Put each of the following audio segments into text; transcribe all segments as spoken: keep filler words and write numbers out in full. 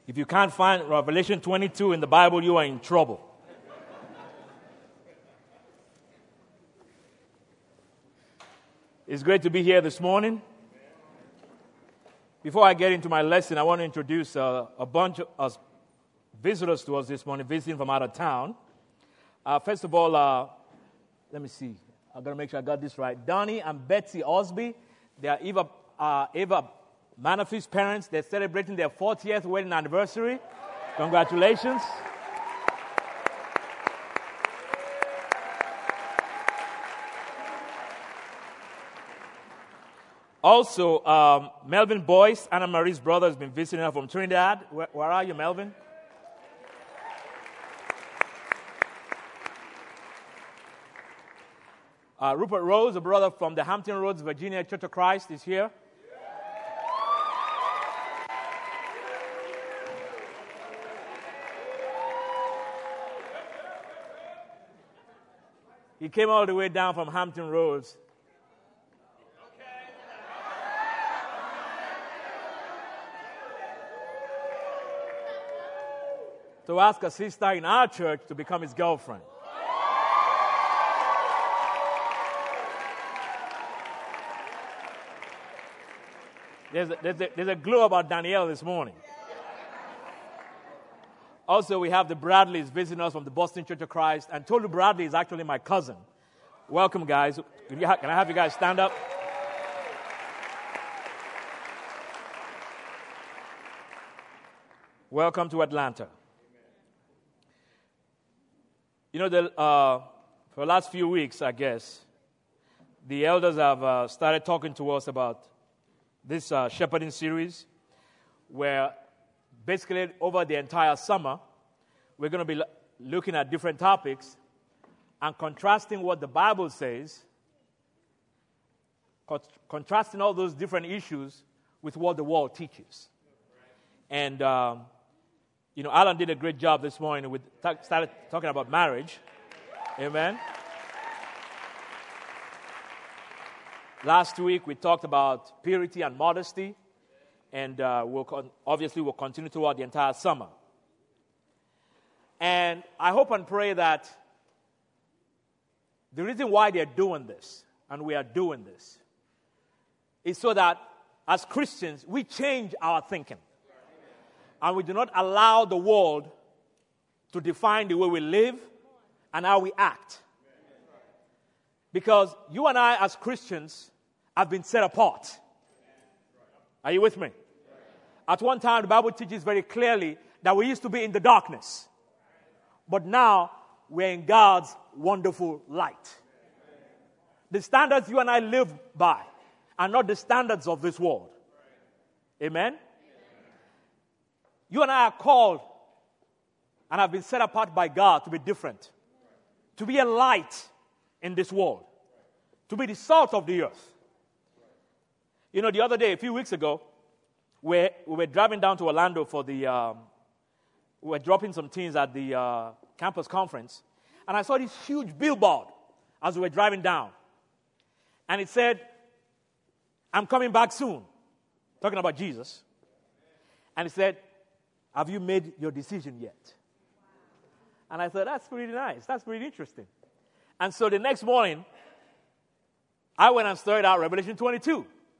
If you can't find Revelation twenty-two in the Bible, you are in trouble. It's great to be here this morning. Before I get into my lesson, I want to introduce uh, a bunch of uh, visitors to us this morning, visiting from out of town. Uh, first of all, uh, let me see. I've got to make sure I got this right. Donnie and Betsy Osby. They are Eva, uh, Eva Manafee's parents. They're celebrating their fortieth wedding anniversary. Congratulations. Also, um, Melvin Boyce, Anna Marie's brother, has been visiting her from Trinidad. Where, where are you, Melvin? Uh, Rupert Rose, a brother from the Hampton Roads, Virginia Church of Christ, is here. He came all the way down from Hampton Roads. To ask a sister in our church to become his girlfriend. There's a, there's, a, there's a glow about Danielle this morning. Also, we have the Bradleys visiting us from the Boston Church of Christ. And Tolu Bradley is actually my cousin. Welcome, guys. Can, you ha- can I have you guys stand up? Welcome to Atlanta. You know, the, uh, for the last few weeks, I guess, the elders have uh, started talking to us about this uh, shepherding series, where basically over the entire summer, we're going to be lo- looking at different topics and contrasting what the Bible says, con- contrasting all those different issues with what the world teaches. And um, You know, Alan did a great job this morning with t- started talking about marriage. Amen. Last week we talked about purity and modesty, and uh, we'll con- obviously we'll continue throughout the entire summer. And I hope and pray that the reason why they're doing this, and we are doing this, is so that as Christians we change our thinking. And we do not allow the world to define the way we live and how we act. Because you and I, as Christians, have been set apart. Are you with me? At one time, the Bible teaches very clearly that we used to be in the darkness. But now, we're in God's wonderful light. The standards you and I live by are not the standards of this world. Amen? You and I are called and have been set apart by God to be different, to be a light in this world, to be the salt of the earth. You know, the other day, a few weeks ago, we, we were driving down to Orlando for the, um, we were dropping some teens at the uh, campus conference, and I saw this huge billboard as we were driving down. And it said, "I'm coming back soon," talking about Jesus. And it said, "Have you made your decision yet?" And I thought, that's pretty nice. That's pretty interesting. And so the next morning, I went and studied out Revelation twenty-two.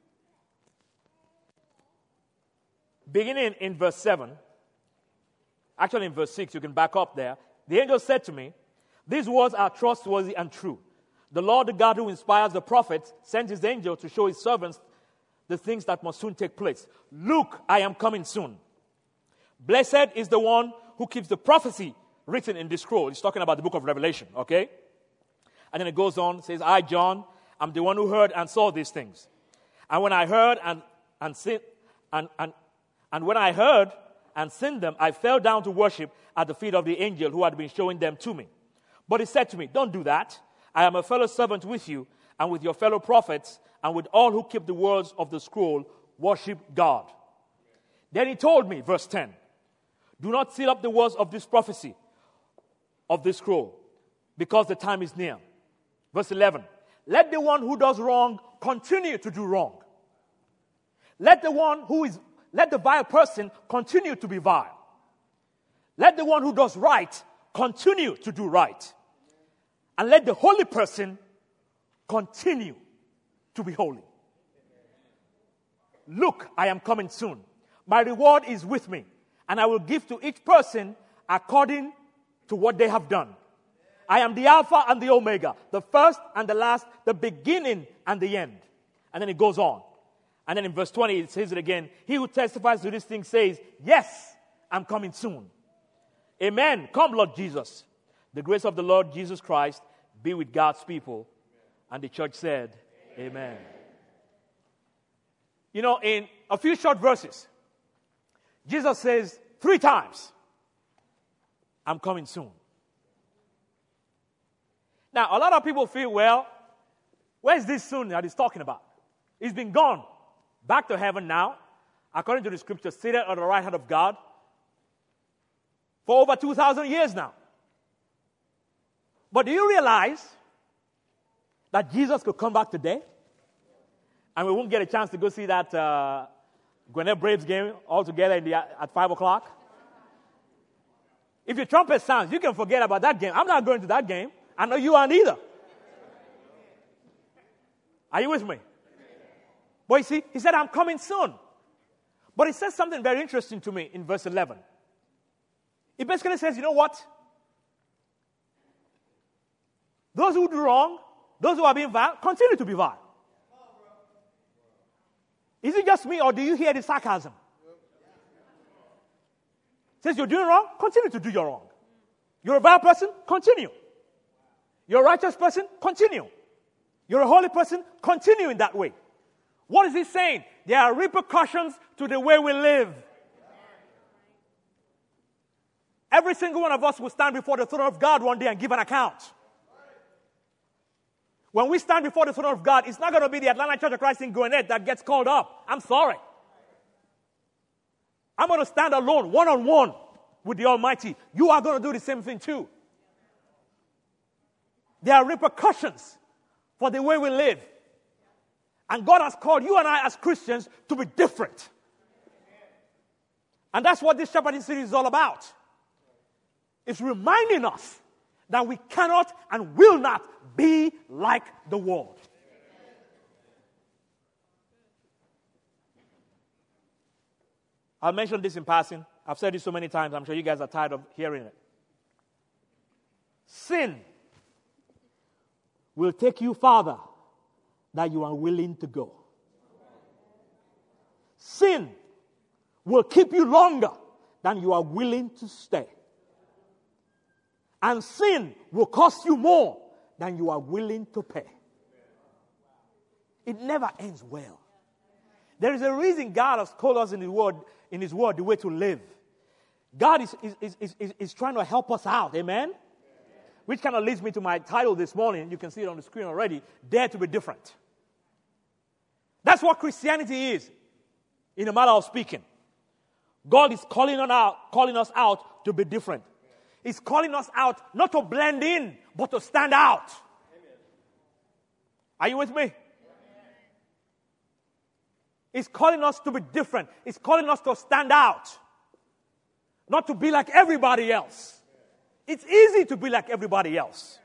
Beginning in verse seven, actually in verse six, you can back up there. The angel said to me, "These words are trustworthy and true. The Lord, the God who inspires the prophets, sent his angel to show his servants the things that must soon take place. Look, I am coming soon. Blessed is the one who keeps the prophecy written in this scroll." He's talking about the book of Revelation, okay? And then it goes on, says, "I, John, am the one who heard and saw these things. And when I heard and and seen, and, and, and when I heard and seen them, I fell down to worship at the feet of the angel who had been showing them to me. But he said to me, 'Don't do that. I am a fellow servant with you and with your fellow prophets and with all who keep the words of the scroll. Worship God.' Then he told me," verse ten, "Do not seal up the words of this prophecy of this scroll, because the time is near." Verse eleven, "Let the one who does wrong continue to do wrong. Let the one who is let the vile person continue to be vile. Let the one who does right continue to do right. And let the holy person continue to be holy. Look, I am coming soon. My reward is with me, and I will give to each person according to what they have done. I am the Alpha and the Omega, the first and the last, the beginning and the end. And then it goes on. And then in verse twenty, it says it again. He who testifies to this thing says, yes, I'm coming soon. Amen. Come, Lord Jesus. The grace of the Lord Jesus Christ be with God's people. And the church said, amen. Amen. You know, in a few short verses, Jesus says three times, I'm coming soon. Now, a lot of people feel, well, where's this soon that he's talking about? He's been gone back to heaven now, according to the scripture, seated at the right hand of God for over two thousand years now. But do you realize that Jesus could come back today? And we won't get a chance to go see that uh, Gwinnett Braves game all together in the, at five o'clock. If your trumpet sounds, you can forget about that game. I'm not going to that game. I know you aren't either. Are you with me? But you see, he said, I'm coming soon. But he says something very interesting to me in verse eleven. He basically says, you know what? Those who do wrong, those who are being vile, continue to be vile. Is it just me, or do you hear the sarcasm? Says you're doing wrong, continue to do your wrong. You're a vile person, continue. You're a righteous person, continue. You're a holy person, continue in that way. What is he saying? There are repercussions to the way we live. Every single one of us will stand before the throne of God one day and give an account. When we stand before the throne of God, it's not going to be the Atlanta Church of Christ in Gwinnett that gets called up. I'm sorry. I'm going to stand alone, one-on-one with the Almighty. You are going to do the same thing too. There are repercussions for the way we live. And God has called you and I as Christians to be different. And that's what this shepherding series is all about. It's reminding us that we cannot and will not be like the world. I'll mention this in passing. I've said this so many times. I'm sure you guys are tired of hearing it. Sin will take you farther than you are willing to go. Sin will keep you longer than you are willing to stay. And sin will cost you more than you are willing to pay. It never ends well. There is a reason God has told us in His word, in His word, the way to live. God is, is, is, is, is trying to help us out. Amen? Which kind of leads me to my title this morning. You can see it on the screen already. Dare to be different. That's what Christianity is, in a matter of speaking. God is calling us out, calling us out to be different. He's calling us out not to blend in, but to stand out. Are you with me? He's calling us to be different. He's calling us to stand out. Not to be like everybody else. It's easy to be like everybody else.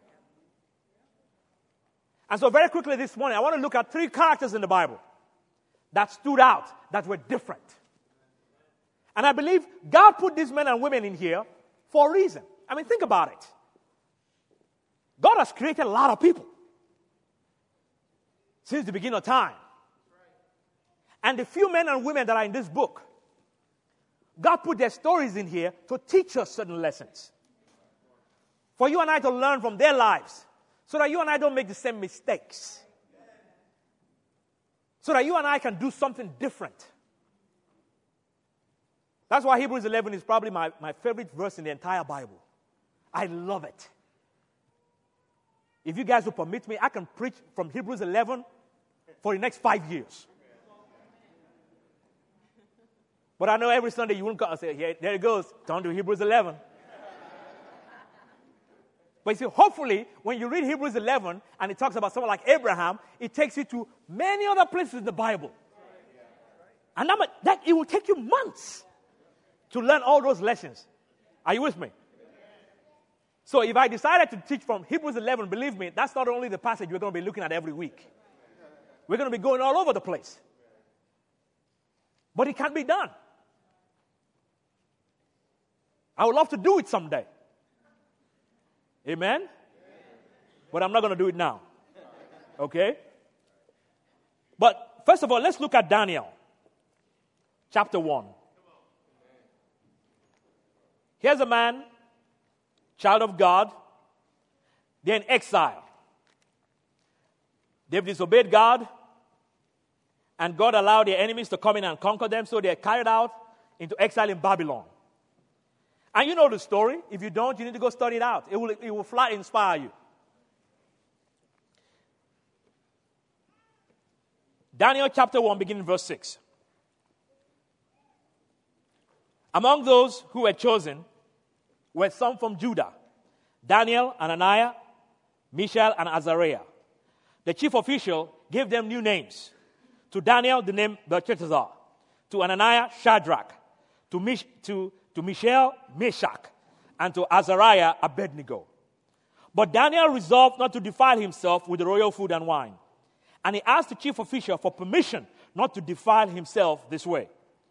And so very quickly this morning, I want to look at three characters in the Bible that stood out, that were different. And I believe God put these men and women in here for a reason. I mean, think about it. God has created a lot of people since the beginning of time. And the few men and women that are in this book, God put their stories in here to teach us certain lessons. For you and I to learn from their lives, so that you and I don't make the same mistakes. So that you and I can do something different. That's why Hebrews eleven is probably my, my favorite verse in the entire Bible. I love it. If you guys will permit me, I can preach from Hebrews eleven for the next five years. But I know every Sunday you won't come and say, yeah, there it goes, turn to Hebrews eleven. But you see, hopefully, when you read Hebrews eleven and it talks about someone like Abraham, it takes you to many other places in the Bible. And that, that it will take you months to learn all those lessons. Are you with me? So if I decided to teach from Hebrews eleven, believe me, that's not only the passage we're going to be looking at every week. We're going to be going all over the place. But it can be done. I would love to do it someday. Amen? But I'm not going to do it now. Okay? But first of all, let's look at Daniel. Chapter one. Here's a man, child of God. They're in exile. They've disobeyed God. And God allowed their enemies to come in and conquer them. So they're carried out into exile in Babylon. And you know the story. If you don't, you need to go study it out. It will, it will flat inspire you. Daniel chapter one, beginning verse six. Among those who were chosen were some from Judah: Daniel, Ananiah, Mishael, and Azariah. The chief official gave them new names. To Daniel, the name Belshazzar. To Ananiah, Shadrach. To, Mish, to, to Mishael, Meshach. And to Azariah, Abednego. But Daniel resolved not to defile himself with the royal food and wine. And he asked the chief official for permission not to defile himself this way.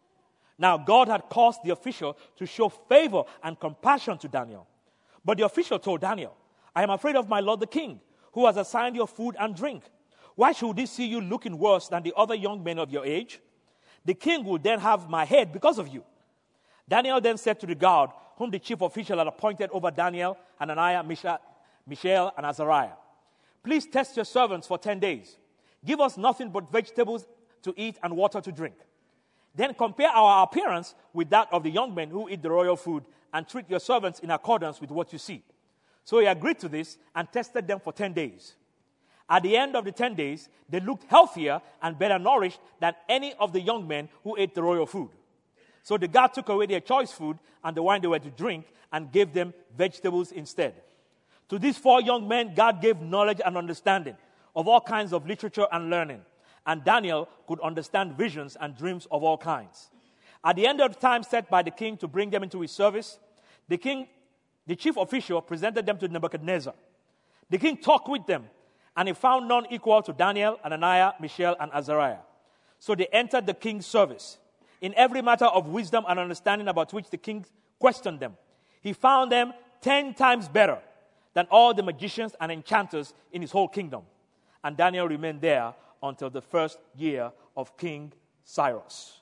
Now, God had caused the official to show favor and compassion to Daniel. But the official told Daniel, I am afraid of my lord the king, who has assigned your food and drink. Why should he see you looking worse than the other young men of your age? The king will then have my head because of you. Daniel then said to the guard, whom the chief official had appointed over Daniel, Ananiah, Misha, Mishael, and Azariah, please test your servants for ten days. Give us nothing but vegetables to eat and water to drink. Then compare our appearance with that of the young men who eat the royal food, and treat your servants in accordance with what you see. So he agreed to this and tested them for ten days. At the end of the ten days, they looked healthier and better nourished than any of the young men who ate the royal food. So the guard took away their choice food and the wine they were to drink and gave them vegetables instead. To these four young men, God gave knowledge and understanding of all kinds of literature and learning. And Daniel could understand visions and dreams of all kinds. At the end of the time set by the king to bring them into his service, the king, the chief official, presented them to Nebuchadnezzar. The king talked with them, and he found none equal to Daniel, Ananiah, Mishael, and Azariah. So they entered the king's service. In every matter of wisdom and understanding about which the king questioned them, he found them ten times better than all the magicians and enchanters in his whole kingdom. And Daniel remained there until the first year of King Cyrus.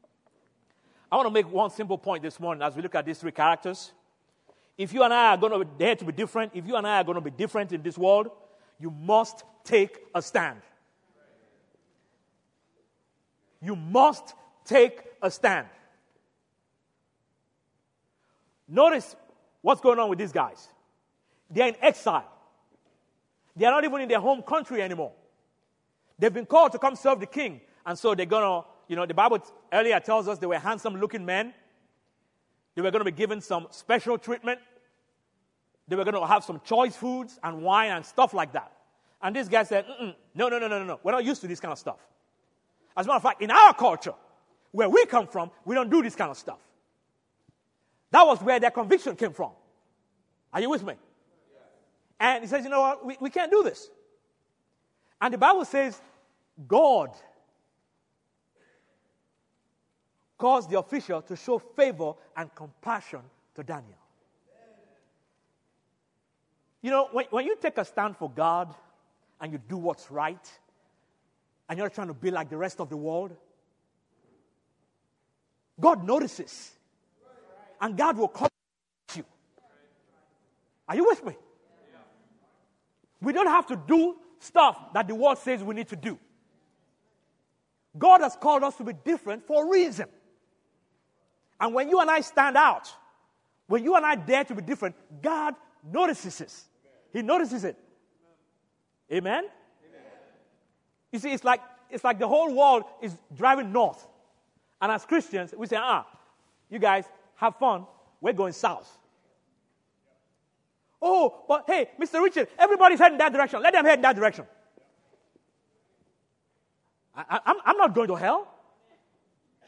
I want to make one simple point this morning as we look at these three characters. If you and I are going to be there to be different, if you and I are going to be different in this world, you must take a stand. You must take a stand. Notice what's going on with these guys. They're in exile. They are not even in their home country anymore. They've been called to come serve the king. And so they're going to, you know, the Bible earlier tells us they were handsome-looking men. They were going to be given some special treatment. They were going to have some choice foods and wine and stuff like that. And this guy said, Mm-mm, no, no, no, no, no, no. We're not used to this kind of stuff. As a matter of fact, in our culture, where we come from, we don't do this kind of stuff. That was where their conviction came from. Are you with me? And he says, you know what, we, we can't do this. And the Bible says, God caused the official to show favor and compassion to Daniel. You know, when, when you take a stand for God and you do what's right, and you're not trying to be like the rest of the world, God notices. And God will come to you. Are you with me? We don't have to do stuff that the world says we need to do. God has called us to be different for a reason. And when you and I stand out, when you and I dare to be different, God notices it. He notices it. Amen? Amen? You see, it's like, it's like the whole world is driving north. And as Christians, we say, ah, you guys have fun. We're going south. Oh, but hey, Mister Richard, everybody's heading that direction. Let them head in that direction. I, I, I'm, I'm not going to hell.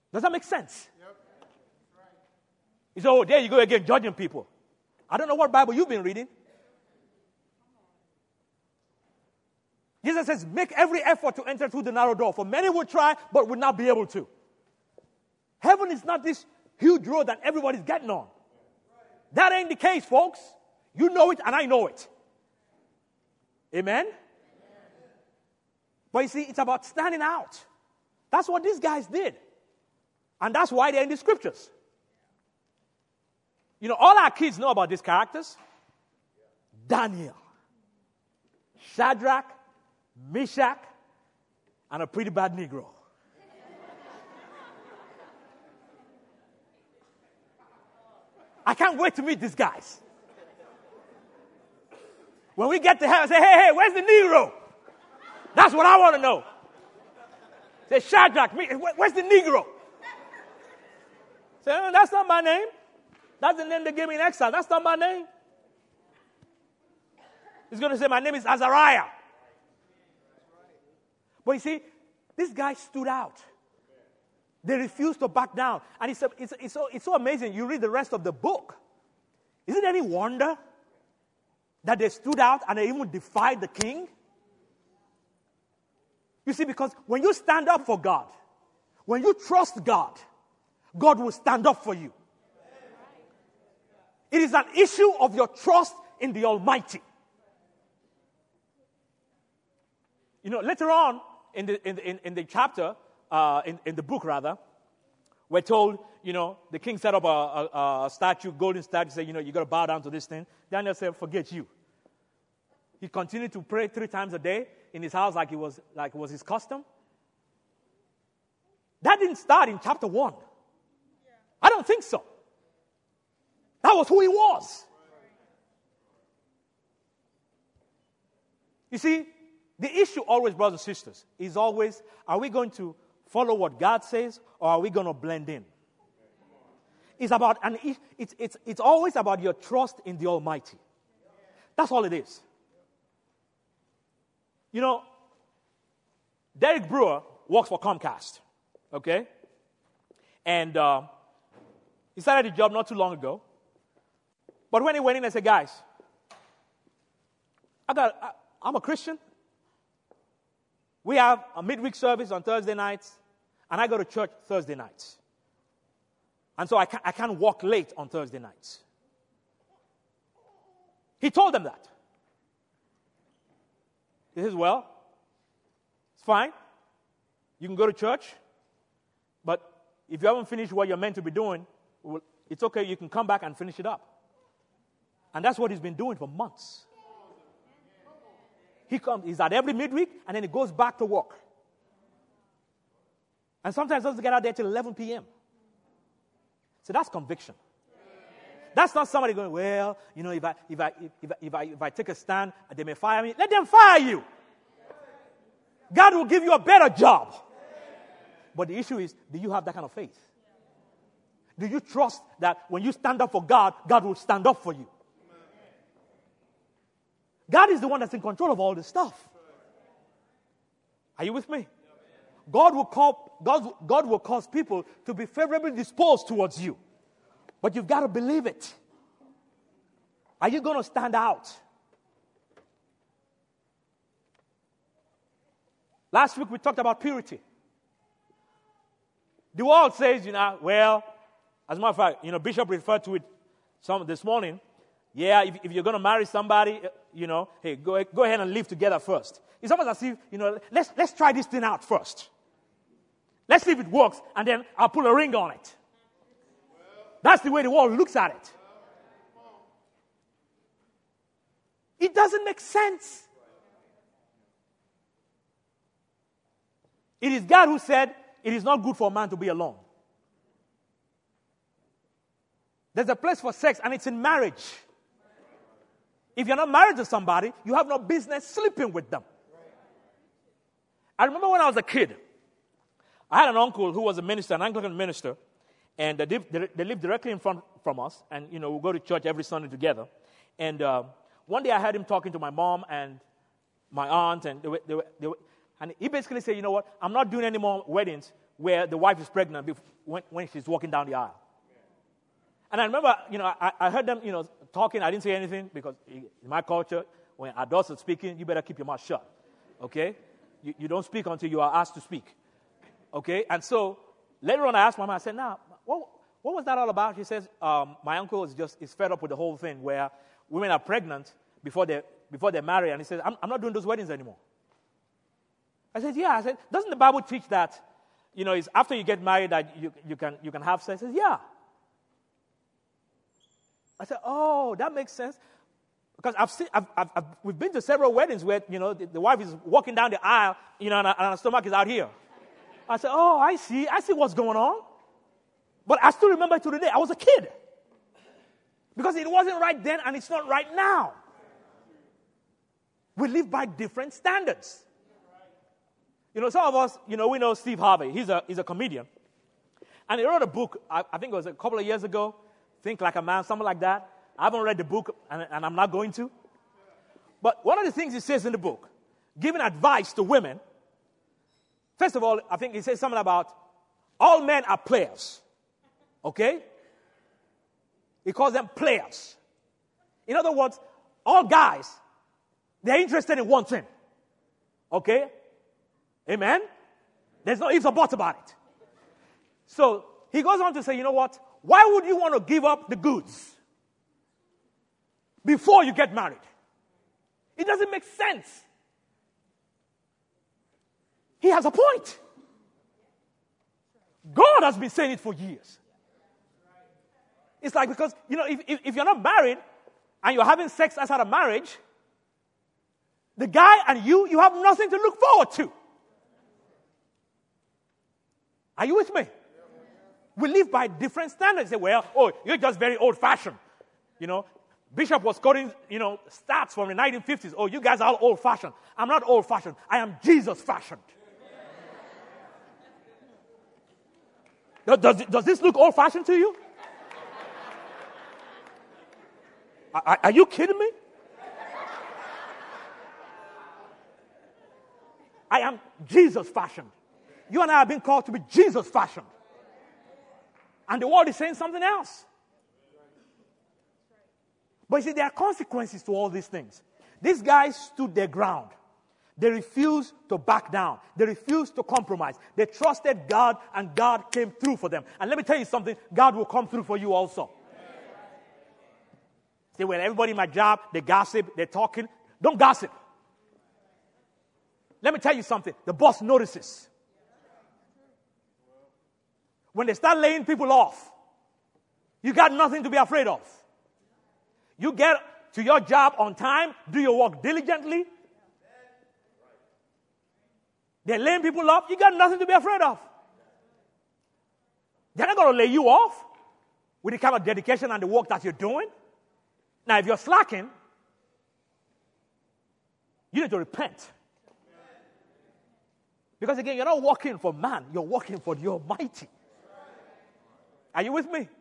Does that make sense? Yep. Right. You say, oh, there you go again, judging people. I don't know what Bible you've been reading. Jesus says, make every effort to enter through the narrow door. For many will try, but will not be able to. Heaven is not this huge road that everybody's getting on. That ain't the case, folks. You know it, and I know it. Amen? Amen? But you see, it's about standing out. That's what these guys did. And that's why they're in the scriptures. You know, all our kids know about these characters. Daniel, Shadrach, Meshach, and a pretty bad Negro. I can't wait to meet these guys. When we get to heaven, say, hey, hey, where's the Negro? That's what I want to know. Say, Shadrach, where's the Negro? Say, oh, that's not my name. That's the name they gave me in exile. That's not my name. He's going to say, my name is Azariah. But you see, this guy stood out. They refused to back down. And it's, it's, it's, so, it's so amazing. You read the rest of the book. Is it any wonder that they stood out and they even defied the king? You see, because when you stand up for God, when you trust God, God will stand up for you. It is an issue of your trust in the Almighty. You know, later on in the in the, in, in the chapter, uh, in, in the book rather, we're told, you know, the king set up a, a, a statue, golden statue, said, you know, you got to bow down to this thing. Daniel said, forget you. He continued to pray three times a day in his house like it was like it was his custom. That didn't start in chapter one. I don't think so. That was who he was. You see, the issue always, brothers and sisters, is always, are we going to follow what God says or are we going to blend in? It's about, and it's, it's, it's always about your trust in the Almighty. That's all it is. You know, Derek Brewer works for Comcast, okay? And uh, he started the job not too long ago. But when he went in, I said, guys, I got, I, I'm a Christian. We have a midweek service on Thursday nights, and I go to church Thursday nights. And so I can't, I can't walk late on Thursday nights. He told them that. He says, well, it's fine. You can go to church, but if you haven't finished what you're meant to be doing, well, it's okay. You can come back and finish it up. And that's what he's been doing for months. He comes, he's at every midweek, and then he goes back to work. And sometimes doesn't get out there till eleven p.m. So that's conviction. That's not somebody going, well, you know, if I if I if I if I, if I take a stand, they may fire me. Let them fire you. God will give you a better job. But the issue is, do you have that kind of faith? Do you trust that when you stand up for God, God will stand up for you? God is the one that's in control of all this stuff. Are you with me? God will call, God, God will cause people to be favorably disposed towards you. But you've got to believe it. Are you going to stand out? Last week we talked about purity. The world says, you know, well, as a matter of fact, you know, Bishop referred to it some this morning. Yeah, if, if you're going to marry somebody, you know, hey, go, go ahead and live together first. It's almost as if, you know, let's, let's try this thing out first. Let's see if it works, and then I'll put a ring on it. That's the way the world looks at it. It doesn't make sense. It is God who said, it is not good for a man to be alone. There's a place for sex, and it's in marriage. If you're not married to somebody, you have no business sleeping with them. I remember when I was a kid, I had an uncle who was a minister, an Anglican minister, and they lived, they lived directly in front from us, and, you know, we go to church every Sunday together. And uh, one day I heard him talking to my mom and my aunt, and they were, they were, they were, and he basically said, you know what, I'm not doing any more weddings where the wife is pregnant bef- when, when she's walking down the aisle. And I remember, you know, I, I heard them, you know, talking. I didn't say anything because in my culture, when adults are speaking, you better keep your mouth shut, okay? You, you don't speak until you are asked to speak, okay? And so later on, I asked my mom, I said, now, what, what was that all about? She says, um, my uncle is just is fed up with the whole thing where women are pregnant before they before they're married, and he says, I'm, I'm not doing those weddings anymore. I said, yeah. I said, doesn't the Bible teach that, you know, it's after you get married that you, you can you can have sex? He says, yeah. I said, oh, that makes sense. Because I've seen, I've, I've, I've, we've been to several weddings where, you know, the, the wife is walking down the aisle, you know, and, and her stomach is out here. I said, oh, I see. I see what's going on. But I still remember to the day, I was a kid. Because it wasn't right then and it's not right now. We live by different standards. You know, some of us, you know, we know Steve Harvey. He's a, he's a comedian. And he wrote a book, I, I think it was a couple of years ago, Think Like a Man, something like that. I haven't read the book, and, and I'm not going to. But one of the things he says in the book, giving advice to women, first of all, I think he says something about all men are players. Okay? He calls them players. In other words, all guys, they're interested in one thing. Okay? Amen? There's no ifs or buts about it. So he goes on to say, you know what? Why would you want to give up the goods before you get married? It doesn't make sense. He has a point. God has been saying it for years. It's like, because, you know, if, if, if you're not married and you're having sex outside of marriage, the guy and you, you have nothing to look forward to. Are you with me? We live by different standards. Say, well, oh, you're just very old-fashioned. You know, Bishop was quoting, you know, stats from the nineteen fifties. Oh, you guys are all old-fashioned. I'm not old-fashioned. I am Jesus-fashioned. Does, does this look old-fashioned to you? Are, are you kidding me? I am Jesus-fashioned. You and I have been called to be Jesus-fashioned. And the world is saying something else. But you see, there are consequences to all these things. These guys stood their ground. They refused to back down. They refused to compromise. They trusted God, and God came through for them. And let me tell you something, God will come through for you also. Say, well, everybody in my job, they gossip, they're talking. Don't gossip. Let me tell you something. The boss notices. When they start laying people off, you got nothing to be afraid of. You get to your job on time, do your work diligently. They're laying people off, you got nothing to be afraid of. They're not going to lay you off with the kind of dedication and the work that you're doing. Now, if you're slacking, you need to repent. Because again, you're not working for man, you're working for the Almighty. Are you with me?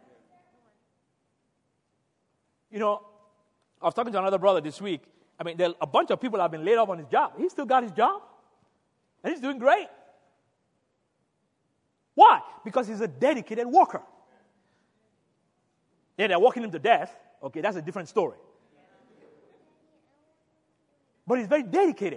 You know, I was talking to another brother this week. I mean, there are a bunch of people have been laid off on his job. He still got his job. And he's doing great. Why? Because he's a dedicated worker. Yeah, they're working him to death. Okay, that's a different story. But he's very dedicated.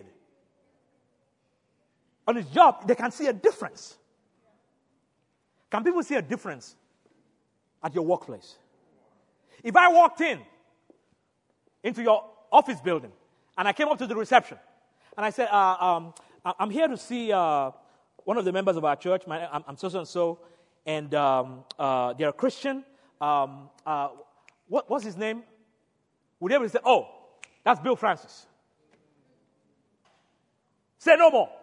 On his job, they can see a difference. Can people see a difference at your workplace? If I walked in into your office building and I came up to the reception and I said, uh, um, I'm here to see uh, one of the members of our church. My, I'm, I'm so and so, and um, uh, they're a Christian. Um, uh, what, what's his name? Would you ever say, oh, that's Bill Francis? Say no more.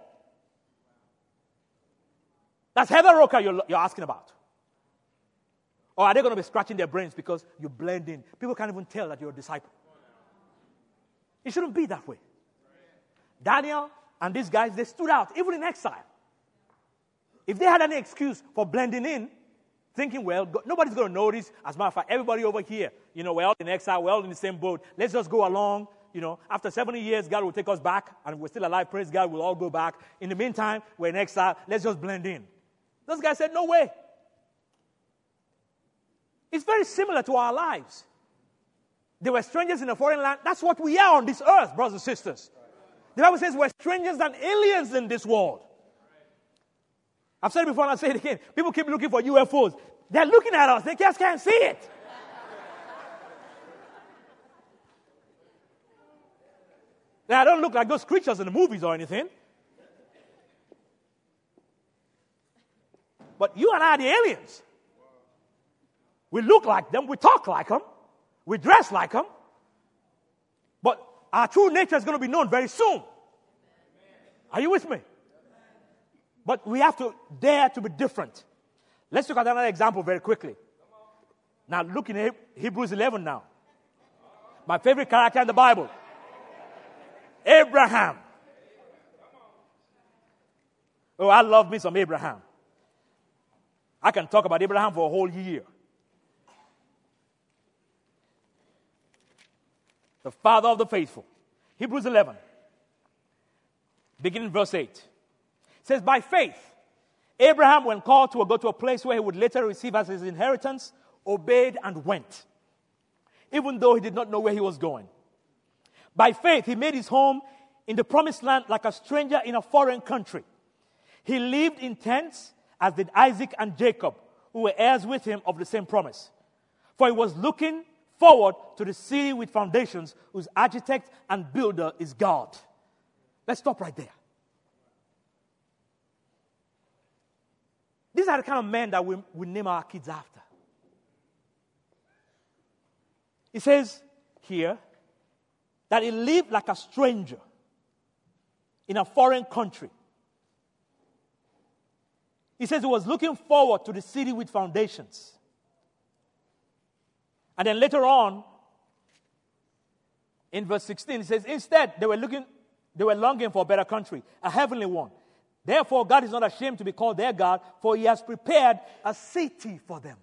That's Heather Roker you're, you're asking about. Or are they going to be scratching their brains because you blend in? People can't even tell that you're a disciple. It shouldn't be that way. Daniel and these guys, they stood out, even in exile. If they had any excuse for blending in, thinking, well, nobody's going to notice. As a matter of fact, everybody over here, you know, we're all in exile, we're all in the same boat. Let's just go along. You know, after seventy years, God will take us back, and we're still alive. Praise God, we'll all go back. In the meantime, we're in exile. Let's just blend in. Those guys said, no way. It's very similar to our lives. They were strangers in a foreign land. That's what we are on this earth, brothers and sisters. The Bible says we're strangers and aliens in this world. I've said it before and I'll say it again. People keep looking for U F Os. They're looking at us. They just can't see it. Now, I don't look like those creatures in the movies or anything. But you and I are the aliens. We look like them. We talk like them. We dress like them. But our true nature is going to be known very soon. Are you with me? But we have to dare to be different. Let's look at another example very quickly. Now, look in Hebrews eleven now. My favorite character in the Bible. Abraham. Oh, I love me some Abraham. I can talk about Abraham for a whole year. The father of the faithful. Hebrews eleven. Beginning verse eight. It says, by faith, Abraham, when called to go to a place where he would later receive as his inheritance, obeyed and went, even though he did not know where he was going. By faith, he made his home in the promised land like a stranger in a foreign country. He lived in tents, as did Isaac and Jacob, who were heirs with him of the same promise. For he was looking forward to the city with foundations, whose architect and builder is God. Let's stop right there. These are the kind of men that we, we name our kids after. It says here that he lived like a stranger in a foreign country. He says he was looking forward to the city with foundations. And then later on, in verse sixteen, it says, instead, they were looking, they were longing for a better country, a heavenly one. Therefore, God is not ashamed to be called their God, for he has prepared a city for them.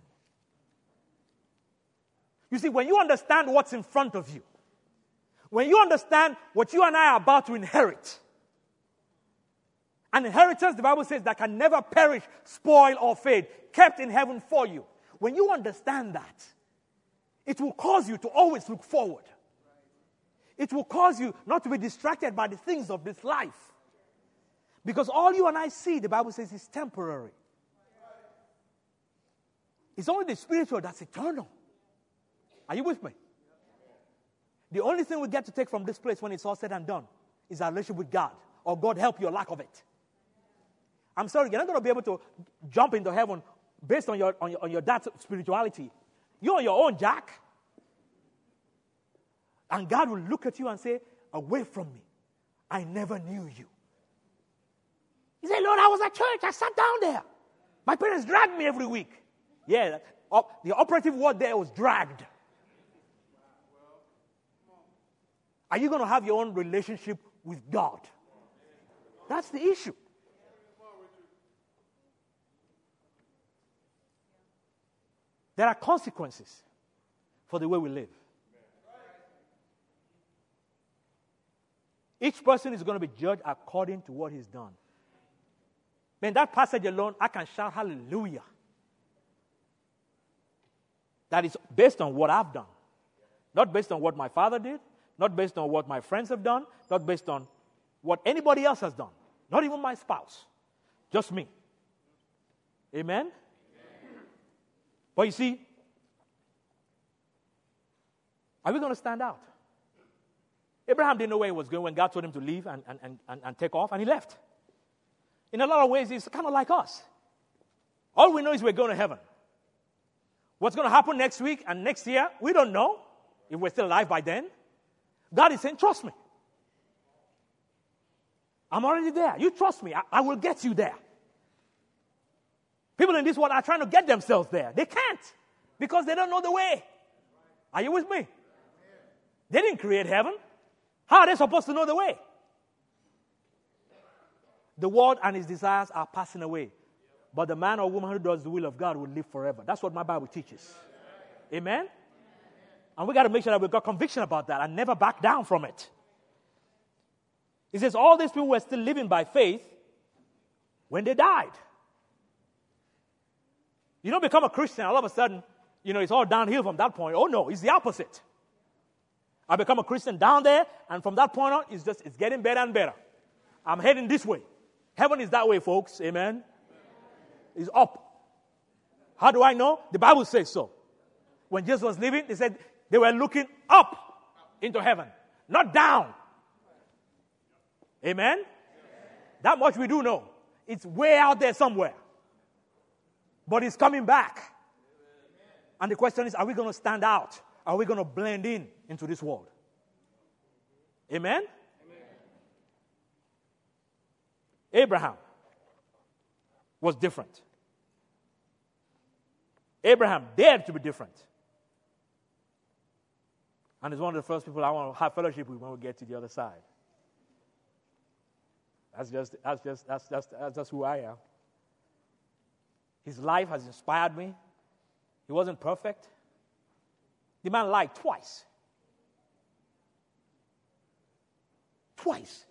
You see, when you understand what's in front of you, when you understand what you and I are about to inherit, an inheritance, the Bible says, that can never perish, spoil, or fade, kept in heaven for you. When you understand that, it will cause you to always look forward. It will cause you not to be distracted by the things of this life. Because all you and I see, the Bible says, is temporary. It's only the spiritual that's eternal. Are you with me? The only thing we get to take from this place when it's all said and done is our relationship with God, or God help your lack of it. I'm sorry, you're not going to be able to jump into heaven based on your, on your, on your dad's spirituality. You're on your own, Jack. And God will look at you and say, away from me. I never knew you. He said, Lord, I was at church. I sat down there. My parents dragged me every week. Yeah, uh, the operative word there was dragged. Are you going to have your own relationship with God? That's the issue. There are consequences for the way we live. Each person is going to be judged according to what he's done. Man, that passage alone, I can shout hallelujah. That is based on what I've done. Not based on what my father did. Not based on what my friends have done. Not based on what anybody else has done. Not even my spouse. Just me. Amen? Amen. But you see, are we going to stand out? Abraham didn't know where he was going when God told him to leave and, and, and, and take off, and he left. In a lot of ways, it's kind of like us. All we know is we're going to heaven. What's going to happen next week and next year, we don't know if we're still alive by then. God is saying, trust me. I'm already there. You trust me. I, I will get you there. People in this world are trying to get themselves there. They can't because they don't know the way. Are you with me? They didn't create heaven. How are they supposed to know the way? The world and its desires are passing away. But the man or woman who does the will of God will live forever. That's what my Bible teaches. Amen? And we got to make sure that we've got conviction about that and never back down from it. It says all these people were still living by faith when they died. You don't become a Christian, all of a sudden, you know, it's all downhill from that point. Oh, no, it's the opposite. I become a Christian down there, and from that point on, it's just, it's getting better and better. I'm heading this way. Heaven is that way, folks. Amen. It's up. How do I know? The Bible says so. When Jesus was living, they said they were looking up into heaven, not down. Amen? Amen? That much we do know. It's way out there somewhere. But it's coming back. Amen. And the question is, are we going to stand out? Are we going to blend in into this world? Amen? Amen? Abraham was different. Abraham dared to be different. And he's one of the first people I want to have fellowship with when we get to the other side. That's just, that's just, that's just, that's just who I am. His life has inspired me. He wasn't perfect. The man lied twice. Twice.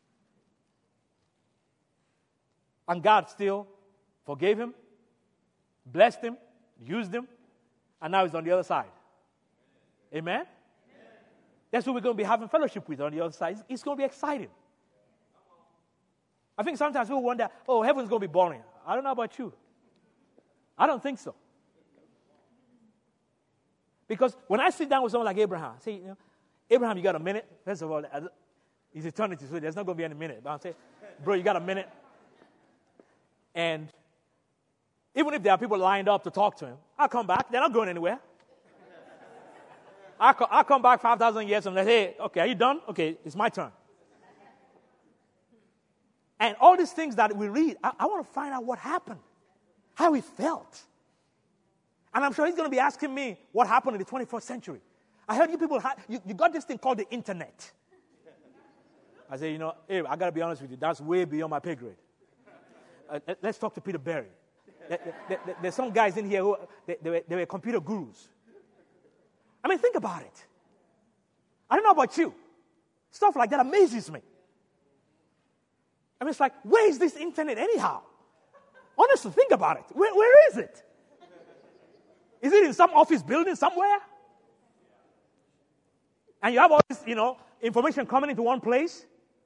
And God still forgave him, blessed him, used him, and now he's on the other side. Amen? Amen. That's who we're going to be having fellowship with on the other side. It's, it's going to be exciting. I think sometimes people wonder, oh, heaven's going to be boring. I don't know about you. I don't think so. Because when I sit down with someone like Abraham, I say, you know, Abraham, you got a minute? First of all, it's eternity, so there's not going to be any minute. But I'll say, bro, you got a minute? And even if there are people lined up to talk to him, I'll come back. They're not going anywhere. I'll, co- I'll come back five thousand years and say, hey, okay, are you done? Okay, it's my turn. And all these things that we read, I, I want to find out what happened, how he felt. And I'm sure he's going to be asking me what happened in the twenty-first century. I heard you people, ha- you, you got this thing called the internet. I say, you know, hey, I got to be honest with you, that's way beyond my pay grade. Uh, let's talk to Peter Berry. There, there, there, there's some guys in here who they, they, were, they were computer gurus. I mean, think about it. I don't know about you. Stuff like that amazes me. I mean, it's like, where is this internet anyhow? Honestly, think about it. Where, where is it? Is it in some office building somewhere? And you have all this, you know, information coming into one place?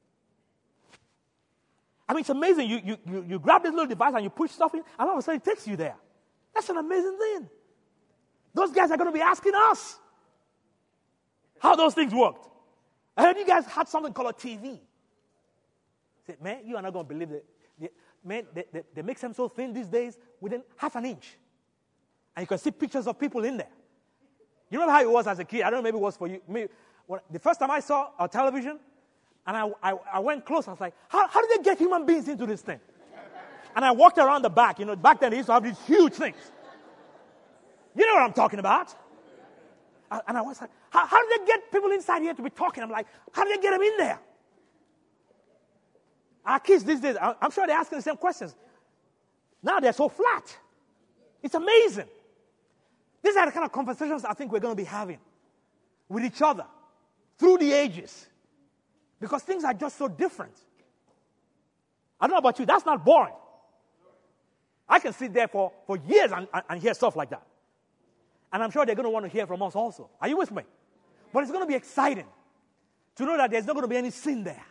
I mean, it's amazing. You, you, you, you grab this little device and you push stuff in, and all of a sudden it takes you there. That's an amazing thing. Those guys are going to be asking us how those things worked. I heard you guys had something called a T V. I said, man, you are not going to believe it. They, man, they, they, they make them so thin these days within half an inch. And you can see pictures of people in there. You remember how it was as a kid? I don't know, maybe it was for you. Maybe, when, the first time I saw a television, and I, I, I went close, I was like, how, how did they get human beings into this thing? And I walked around the back. You know, back then they used to have these huge things. You know what I'm talking about. And I was like, how, how did they get people inside here to be talking? I'm like, how did they get them in there? Our kids these days, I'm sure they're asking the same questions. Now they're so flat. It's amazing. These are the kind of conversations I think we're going to be having with each other through the ages. Because things are just so different. I don't know about you, that's not boring. I can sit there for, for years and, and, and hear stuff like that. And I'm sure they're going to want to hear from us also. Are you with me? But it's going to be exciting to know that there's not going to be any sin there.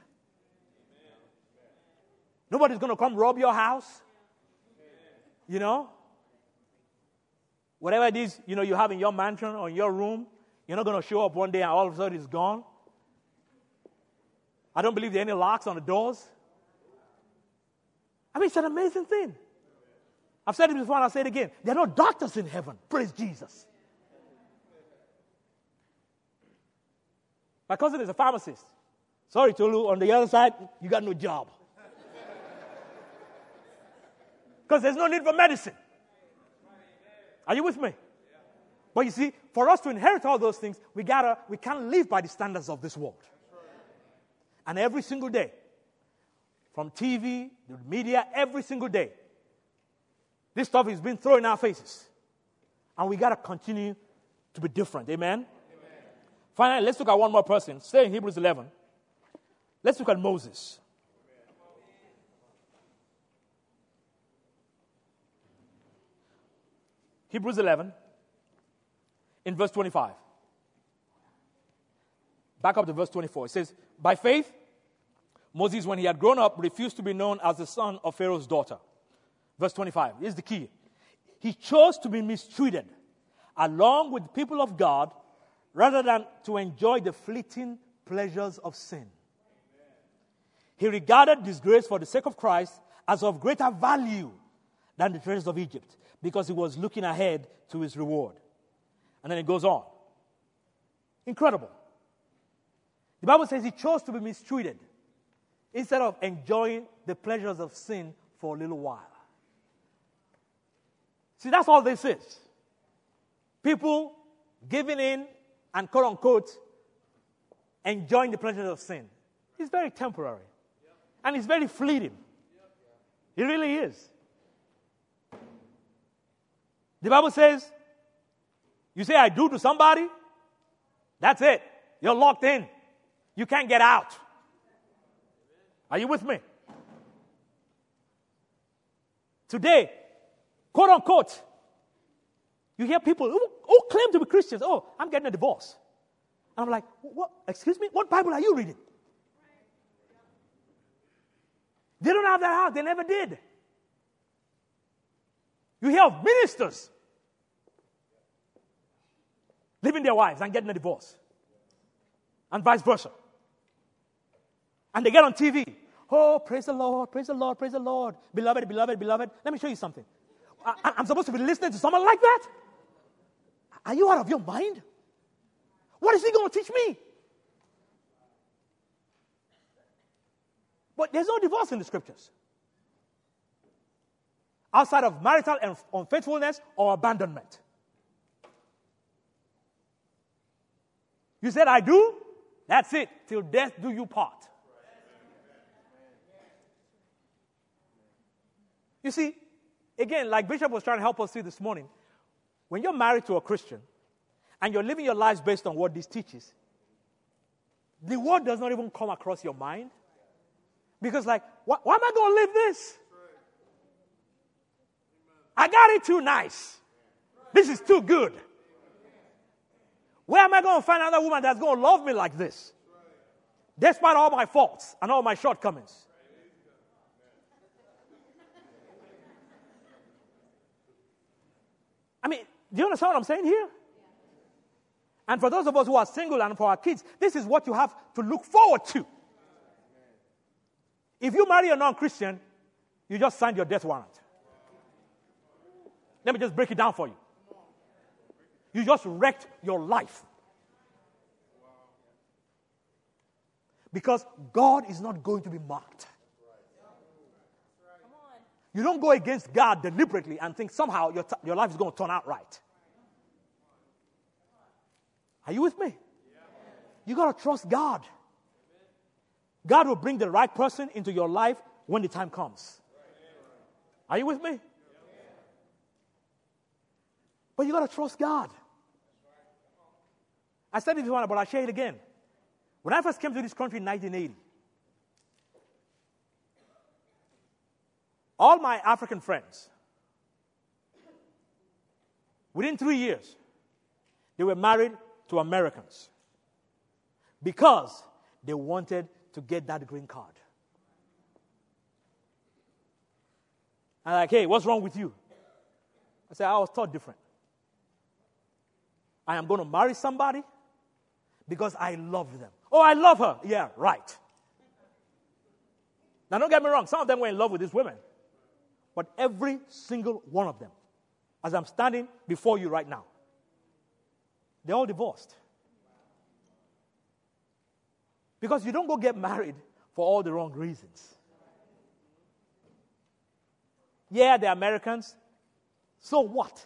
Nobody's going to come rob your house. You know? Whatever it is, you know, you have in your mansion or in your room, you're not going to show up one day and all of a sudden it's gone. I don't believe there are any locks on the doors. I mean, it's an amazing thing. I've said it before and I'll say it again. There are no doctors in heaven. Praise Jesus. My cousin is a pharmacist. Sorry, Tolu, on the other side, you got no job. Because there's no need for medicine. Are you with me? But you see, for us to inherit all those things, we gotta, we can't live by the standards of this world. And every single day, from T V, the media, every single day, this stuff is being thrown in our faces. And we got to continue to be different. Amen? Amen? Finally, let's look at one more person. Stay in Hebrews eleven. Let's look at Moses. Hebrews eleven, in verse twenty-five. Back up to verse twenty-four. It says, by faith, Moses, when he had grown up, refused to be known as the son of Pharaoh's daughter. Verse twenty-five. Here's the key. He chose to be mistreated along with the people of God rather than to enjoy the fleeting pleasures of sin. He regarded disgrace for the sake of Christ as of greater value than the treasures of Egypt because he was looking ahead to his reward. And then it goes on. Incredible. The Bible says he chose to be mistreated instead of enjoying the pleasures of sin for a little while. See, that's all this is. People giving in and, quote unquote, enjoying the pleasures of sin. It's very temporary. And it's very fleeting. It really is. The Bible says, you say I do to somebody, that's it. You're locked in. You can't get out. Are you with me? Today, quote unquote, you hear people who, who claim to be Christians. Oh, I'm getting a divorce. And I'm like, what? Excuse me? What Bible are you reading? They don't have that house. They never did. You hear of ministers leaving their wives and getting a divorce. And vice versa. And they get on T V. Oh, praise the Lord, praise the Lord, praise the Lord. Beloved, beloved, beloved. Let me show you something. I, I'm supposed to be listening to someone like that? Are you out of your mind? What is he going to teach me? But there's no divorce in the scriptures. Outside of marital unfaithfulness or abandonment. You said, I do? That's it. Till death do you part. You see, again, like Bishop was trying to help us see this morning, when you're married to a Christian and you're living your lives based on what this teaches, the word does not even come across your mind. Because like, why, why am I going to live this? I got it too nice. This is too good. Where am I going to find another woman that's going to love me like this? Despite all my faults and all my shortcomings. I mean, do you understand what I'm saying here? And for those of us who are single and for our kids, this is what you have to look forward to. If you marry a non-Christian, you just signed your death warrant. Let me just break it down for you. You just wrecked your life. Because God is not going to be mocked. You don't go against God deliberately and think somehow your, t- your life is going to turn out right. Are you with me? You got to trust God. God will bring the right person into your life when the time comes. Are you with me? But you got to trust God. I said it before, but I'll share it again. When I first came to this country in nineteen eighty, all my African friends, within three years, they were married to Americans because they wanted to get that green card. I'm like, hey, what's wrong with you? I said, I was taught different. I am going to marry somebody because I love them. Oh, I love her. Yeah, right. Now, don't get me wrong. Some of them were in love with these women. But every single one of them, as I'm standing before you right now, they're all divorced. Because you don't go get married for all the wrong reasons. Yeah, they're Americans. So what?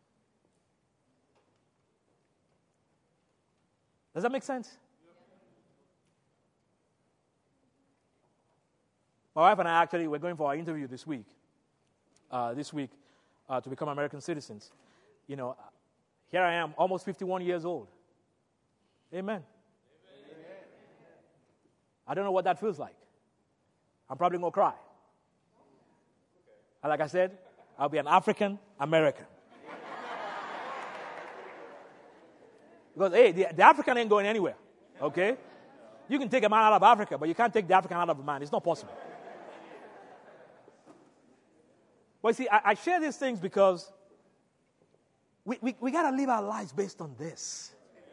Does that make sense? My wife and I actually were going for our interview this week. Uh, this week uh, to become American citizens. You know, here I am, almost fifty-one years old. Amen. Amen. I don't know what that feels like. I'm probably going to cry. And like I said, I'll be an African American. Because, hey, the, the African ain't going anywhere, okay? You can take a man out of Africa, but you can't take the African out of a man. It's not possible. But see, I, I share these things because we, we, we got to live our lives based on this.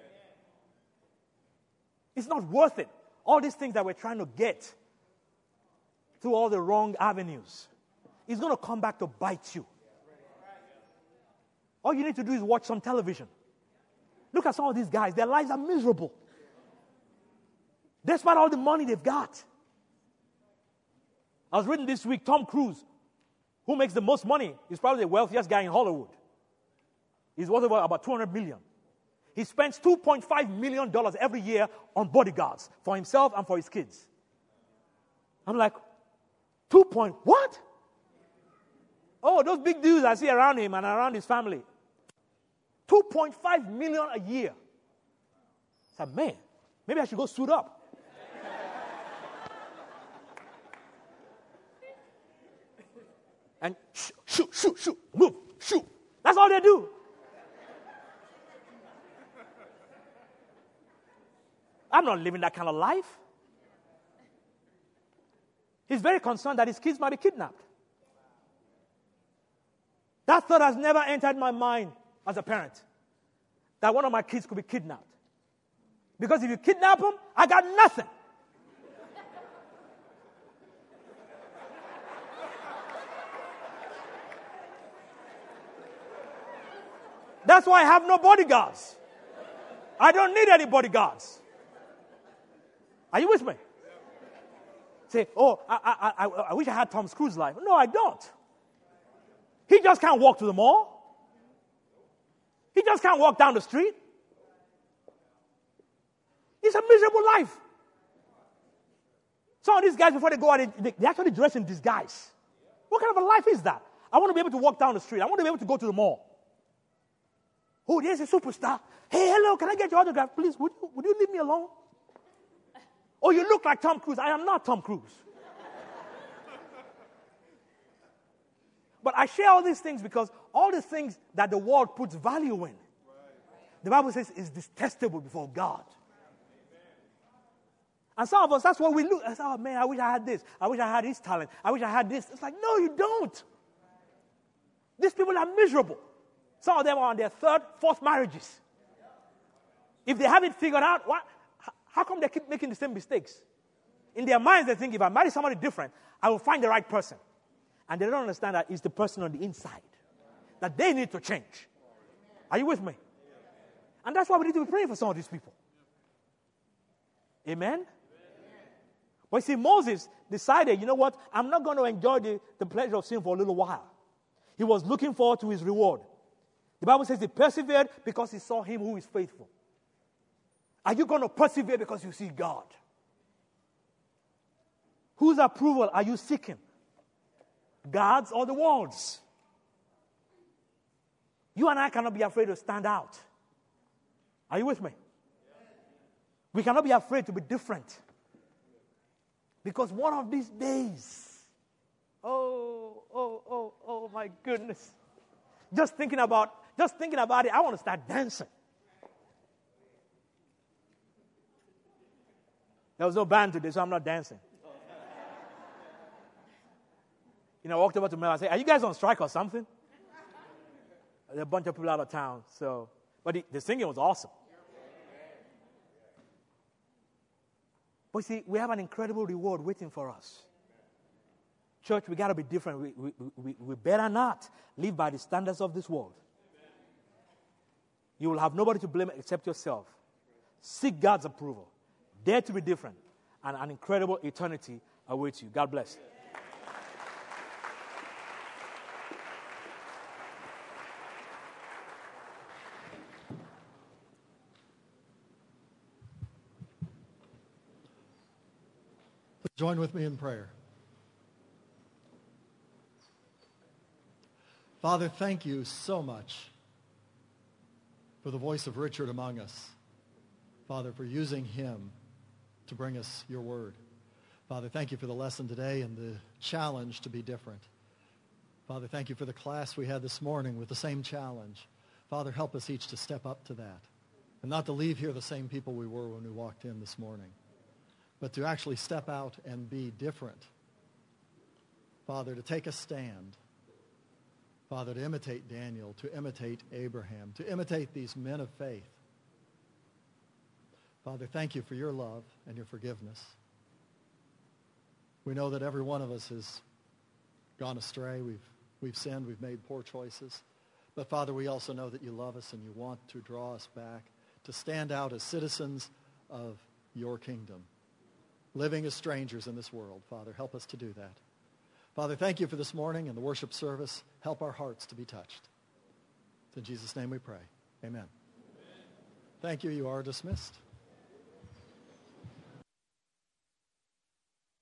It's not worth it. All these things that we're trying to get through all the wrong avenues, it's going to come back to bite you. All you need to do is watch some television. Look at some of these guys. Their lives are miserable. Despite all the money they've got. I was reading this week, Tom Cruise, who makes the most money, is probably the wealthiest guy in Hollywood. He's worth about two hundred million dollars. He spends two point five million dollars every year on bodyguards for himself and for his kids. I'm like, two point what? Oh, those big dudes I see around him and around his family. two point five million dollars a year. I said, man, maybe I should go suit up. And shoot, shoot, shoot, shoot, move, shoot. That's all they do. I'm not living that kind of life. He's very concerned that his kids might be kidnapped. That thought has never entered my mind as a parent, that one of my kids could be kidnapped. Because if you kidnap them, I got nothing. That's why I have no bodyguards. I don't need any bodyguards. Are you with me? Say, oh, I, I, I, I wish I had Tom Cruise's life. No, I don't. He just can't walk to the mall. He just can't walk down the street. It's a miserable life. Some of these guys, before they go out, they, they actually dress in disguise. What kind of a life is that? I want to be able to walk down the street. I want to be able to go to the mall. Oh, there's a superstar. Hey, hello, can I get your autograph, please? Would you, would you leave me alone? Oh, you look like Tom Cruise. I am not Tom Cruise. But I share all these things because all the things that the world puts value in, the Bible says is detestable before God. And some of us, that's what we look. I say, oh, man, I wish I had this. I wish I had this talent. I wish I had this. It's like, no, you don't. These people are miserable. Some of them are on their third, fourth marriages. If they haven't figured out, what, how come they keep making the same mistakes? In their minds, they think, if I marry somebody different, I will find the right person. And they don't understand that it's the person on the inside that they need to change. Are you with me? And that's why we need to be praying for some of these people. Amen? Amen. But you see, Moses decided, you know what? I'm not going to enjoy the, the pleasure of sin for a little while. He was looking forward to his reward. The Bible says he persevered because he saw him who is faithful. Are you going to persevere because you see God? Whose approval are you seeking? God's or the world's? You and I cannot be afraid to stand out. Are you with me? We cannot be afraid to be different. Because one of these days, oh, oh, oh, oh my goodness. Just thinking about, just thinking about it, I want to start dancing. There was no band today, so I'm not dancing. You know, I walked over to Mel and said, are you guys on strike or something? There are a bunch of people out of town, so. But the, the singing was awesome. But see, we have an incredible reward waiting for us. Church, we got to be different. We, we, we, we better not live by the standards of this world. You will have nobody to blame except yourself. Seek God's approval. Dare to be different. And an incredible eternity awaits you. God bless. Join with me in prayer. Father, thank you so much for the voice of Richard among us. Father, for using him to bring us your word. Father, thank you for the lesson today and the challenge to be different. Father, thank you for the class we had this morning with the same challenge. Father, help us each to step up to that. And not to leave here the same people we were when we walked in this morning, but to actually step out and be different. Father, to take a stand. Father, to imitate Daniel, to imitate Abraham, to imitate these men of faith. Father, thank you for your love and your forgiveness. We know that every one of us has gone astray. We've, we've sinned. We've made poor choices. But Father, we also know that you love us and you want to draw us back, to stand out as citizens of your kingdom, living as strangers in this world. Father, help us to do that. Father, thank you for this morning and the worship service. Help our hearts to be touched. In Jesus' name we pray. Amen. Amen. Thank you. You are dismissed.